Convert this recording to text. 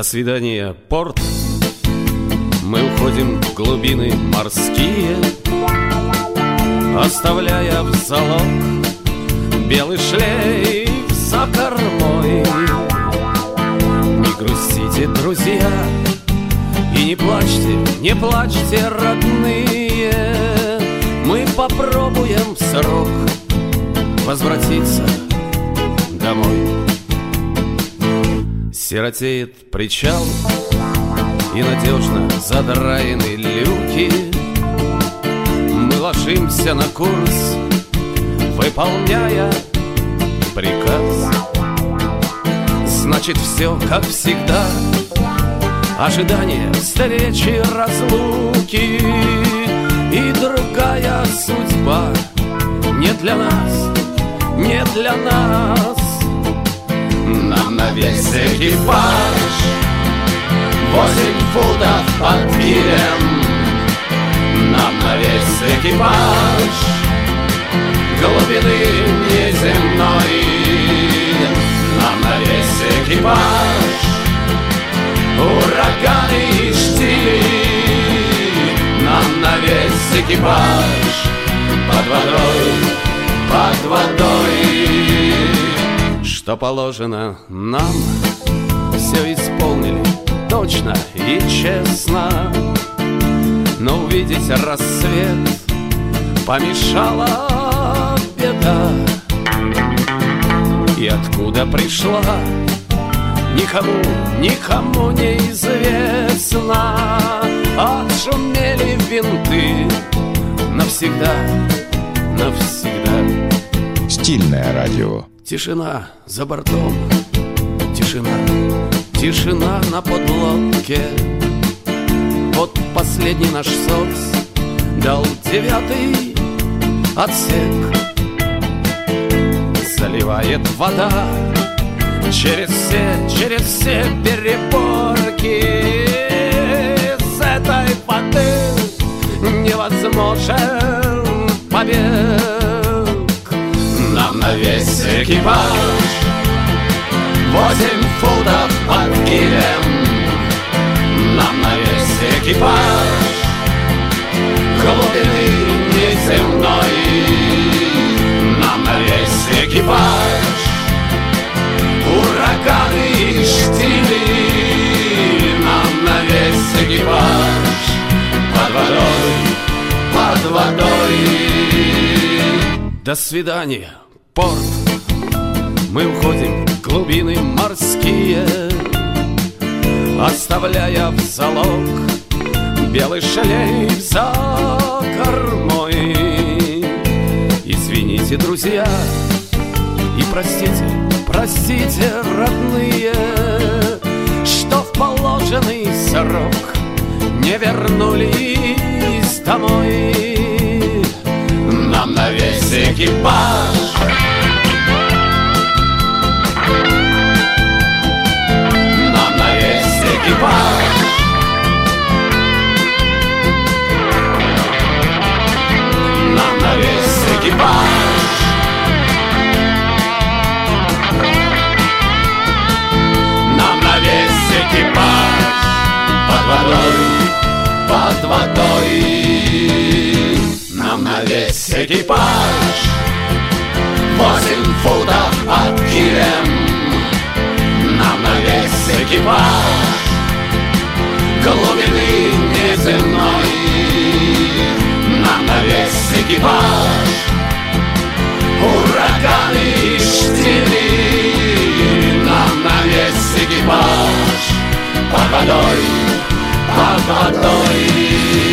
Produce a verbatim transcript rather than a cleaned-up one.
До свидания, порт. Мы уходим в глубины морские, оставляя в залог белый шлейф за кормой. Не грустите, друзья, и не плачьте, не плачьте, родные. Мы попробуем в срок возвратиться домой. Сиротеет причал, и надежно задраены люки. Мы ложимся на курс, выполняя приказ. Значит, все как всегда. Ожидание встречи, разлуки и другая судьба. Не для нас, не для нас. Нам на весь экипаж восемь футов под килем. Нам на весь экипаж глубины неземной. Нам на весь экипаж ураганы и штили. Нам на весь экипаж под водой, под водой. Что положено нам, все исполнили точно и честно. Но увидеть рассвет помешала беда. И откуда пришла, никому, никому не известно. Отшумели винты навсегда, навсегда. Стильное радио. Тишина за бортом, тишина, тишина на подлодке. Вот последний наш СОКС дал девятый отсек. Заливает вода через все, через все переборки. С этой воды невозможен побег. Нам на весь экипаж восемь футов под килем. Нам на весь экипаж глубины неземной. Нам на весь экипаж ураганы и штили. Нам на весь экипаж под водой, под водой. До свидания, порт. Мы уходим в глубины морские, оставляя в залог белый шлейф за кормой. Извините, друзья, и простите, простите, родные, что в положенный срок не вернулись домой. Нам на весь экипаж Нам на весь экипаж Нам на весь экипаж Нам на весь экипаж под водой, под водой. Нам на весь экипаж восемь футов под килем. Нам на весь экипаж глубины неземной. Нам на весь экипаж ураганы и штили. Нам на весь экипаж под водой, под водой.